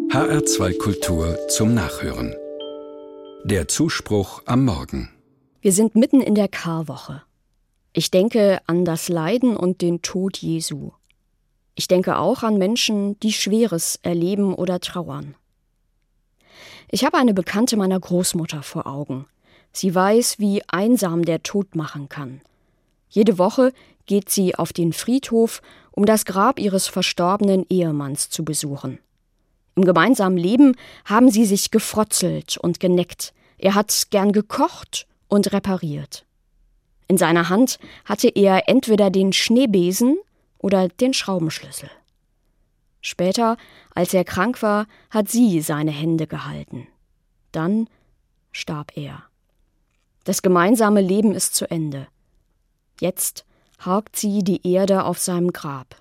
HR2 Kultur zum Nachhören. Der Zuspruch am Morgen. Wir sind mitten in der Karwoche. Ich denke an das Leiden und den Tod Jesu. Ich denke auch an Menschen, die Schweres erleben oder trauern. Ich habe eine Bekannte meiner Großmutter vor Augen. Sie weiß, wie einsam der Tod machen kann. Jede Woche geht sie auf den Friedhof, um das Grab ihres verstorbenen Ehemanns zu besuchen. Im gemeinsamen Leben haben sie sich gefrotzelt und geneckt. Er hat gern gekocht und repariert. In seiner Hand hatte er entweder den Schneebesen oder den Schraubenschlüssel. Später, als er krank war, hat sie seine Hände gehalten. Dann starb er. Das gemeinsame Leben ist zu Ende. Jetzt haucht sie die Erde auf seinem Grab.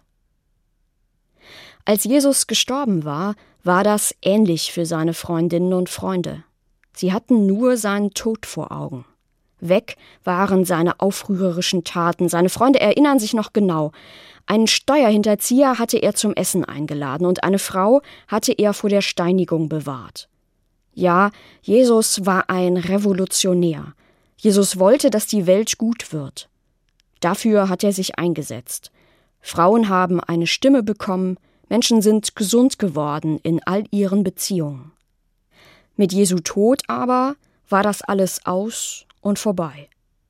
Als Jesus gestorben war, war das ähnlich für seine Freundinnen und Freunde. Sie hatten nur seinen Tod vor Augen. Weg waren seine aufrührerischen Taten. Seine Freunde erinnern sich noch genau. Einen Steuerhinterzieher hatte er zum Essen eingeladen und eine Frau hatte er vor der Steinigung bewahrt. Ja, Jesus war ein Revolutionär. Jesus wollte, dass die Welt gut wird. Dafür hat er sich eingesetzt. Frauen haben eine Stimme bekommen, Menschen sind gesund geworden in all ihren Beziehungen. Mit Jesu Tod aber war das alles aus und vorbei.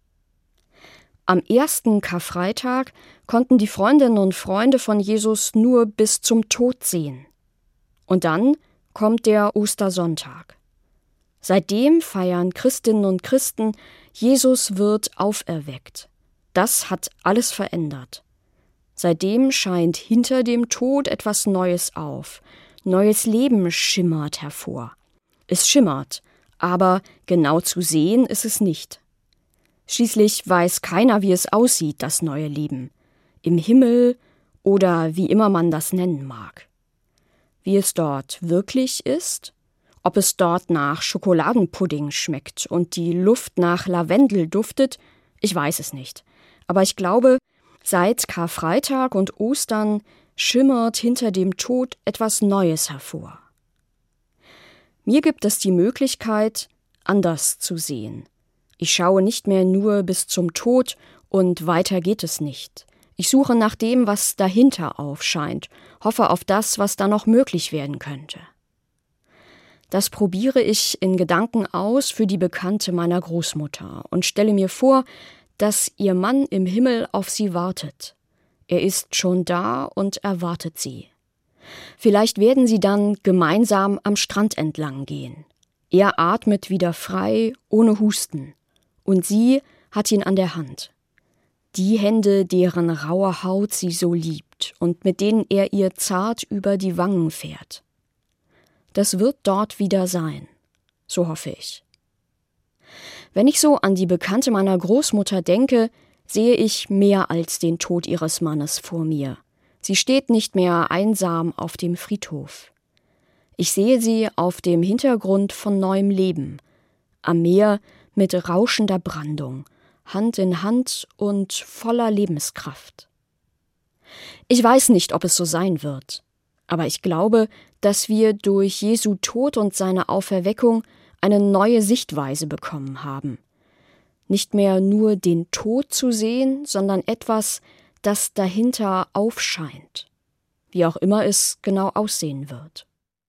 Am ersten Karfreitag konnten die Freundinnen und Freunde von Jesus nur bis zum Tod sehen. Und dann kommt der Ostersonntag. Seitdem feiern Christinnen und Christen, Jesus wird auferweckt. Das hat alles verändert. Seitdem scheint hinter dem Tod etwas Neues auf. Neues Leben schimmert hervor. Es schimmert, aber genau zu sehen ist es nicht. Schließlich weiß keiner, wie es aussieht, das neue Leben. Im Himmel oder wie immer man das nennen mag. Wie es dort wirklich ist, ob es dort nach Schokoladenpudding schmeckt und die Luft nach Lavendel duftet, ich weiß es nicht. Aber ich glaube, seit Karfreitag und Ostern schimmert hinter dem Tod etwas Neues hervor. Mir gibt es die Möglichkeit, anders zu sehen. Ich schaue nicht mehr nur bis zum Tod und weiter geht es nicht. Ich suche nach dem, was dahinter aufscheint, hoffe auf das, was da noch möglich werden könnte. Das probiere ich in Gedanken aus für die Bekannte meiner Großmutter und stelle mir vor, dass ihr Mann im Himmel auf sie wartet. Er ist schon da und erwartet sie. Vielleicht werden sie dann gemeinsam am Strand entlang gehen. Er atmet wieder frei, ohne Husten. Und sie hat ihn an der Hand. Die Hände, deren raue Haut sie so liebt und mit denen er ihr zart über die Wangen fährt. Das wird dort wieder sein. So hoffe ich. Wenn ich so an die Bekannte meiner Großmutter denke, sehe ich mehr als den Tod ihres Mannes vor mir. Sie steht nicht mehr einsam auf dem Friedhof. Ich sehe sie auf dem Hintergrund von neuem Leben, am Meer mit rauschender Brandung, Hand in Hand und voller Lebenskraft. Ich weiß nicht, ob es so sein wird, aber ich glaube, dass wir durch Jesu Tod und seine Auferweckung eine neue Sichtweise bekommen haben. Nicht mehr nur den Tod zu sehen, sondern etwas, das dahinter aufscheint, wie auch immer es genau aussehen wird.